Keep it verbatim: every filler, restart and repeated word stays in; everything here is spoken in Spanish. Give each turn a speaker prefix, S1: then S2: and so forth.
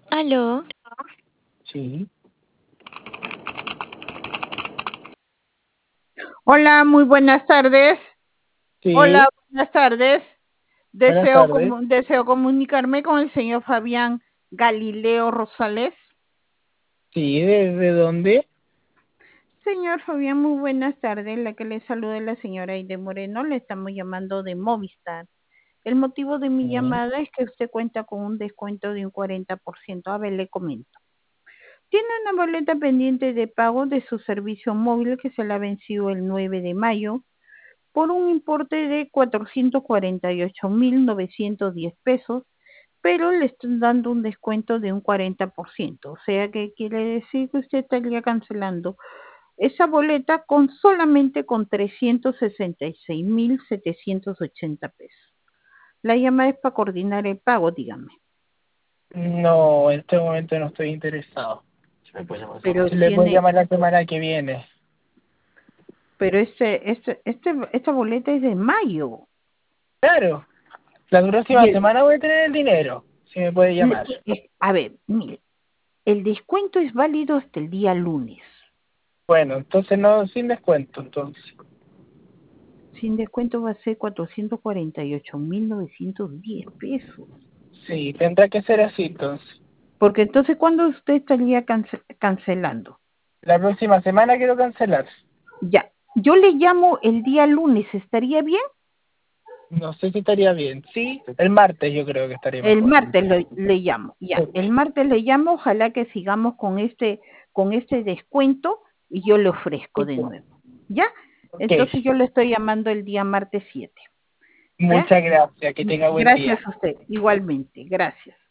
S1: Aló.
S2: Sí,
S3: Hola, muy buenas tardes. Hola,
S2: sí,
S3: buenas tardes.
S2: buenas
S3: Deseo,
S2: tardes.
S3: comu- deseo comunicarme con el señor Fabián Galileo Rosales.
S2: Sí, ¿desde dónde?
S3: Señor Fabián, muy buenas tardes. La que le saluda es la señora Aide Moreno. Le estamos llamando de Movistar. El motivo de mi
S2: Sí.
S3: llamada es que usted cuenta con un descuento de un cuarenta por ciento. A ver, le comento. Tiene una boleta pendiente de pago de su servicio móvil que se la ha vencido el nueve de mayo por un importe de cuatrocientos cuarenta y ocho mil novecientos diez pesos, pero le están dando un descuento de un cuarenta por ciento. O sea que quiere decir que usted estaría cancelando esa boleta con solamente con trescientos sesenta y seis mil setecientos ochenta pesos. La llamada es para coordinar el pago, dígame.
S2: No, en este momento no estoy interesado.
S3: Pero
S2: Si le puedo
S3: tiene,
S2: llamar la semana que viene.
S3: pero este, este, este, esta boleta es de mayo.
S2: Claro, la
S3: Y
S2: próxima
S3: el,
S2: semana voy a tener el dinero, si me puede llamar.
S3: eh, a ver, mire, el descuento es válido hasta el día lunes.
S2: Bueno, entonces no, sin descuento, entonces.
S3: Sin descuento va a ser cuatrocientos cuarenta y ocho mil novecientos diez pesos.
S2: Sí, tendrá que ser así, entonces.
S3: Porque entonces, ¿cuándo usted estaría cance cancelando?
S2: La próxima semana quiero cancelar.
S3: Ya, yo le llamo el día lunes, ¿estaría bien?
S2: No sé si estaría bien. Sí, el martes yo creo que estaría
S3: El
S2: mejor.
S3: martes le, le llamo, ya. El martes le llamo, ojalá que sigamos con este, con este descuento y yo le ofrezco de nuevo. ¿Ya?
S2: Ok,
S3: Entonces yo le estoy llamando el día martes siete. ¿Ya?
S2: muchas gracias, que tenga buen día.
S3: Gracias a usted, igualmente, gracias.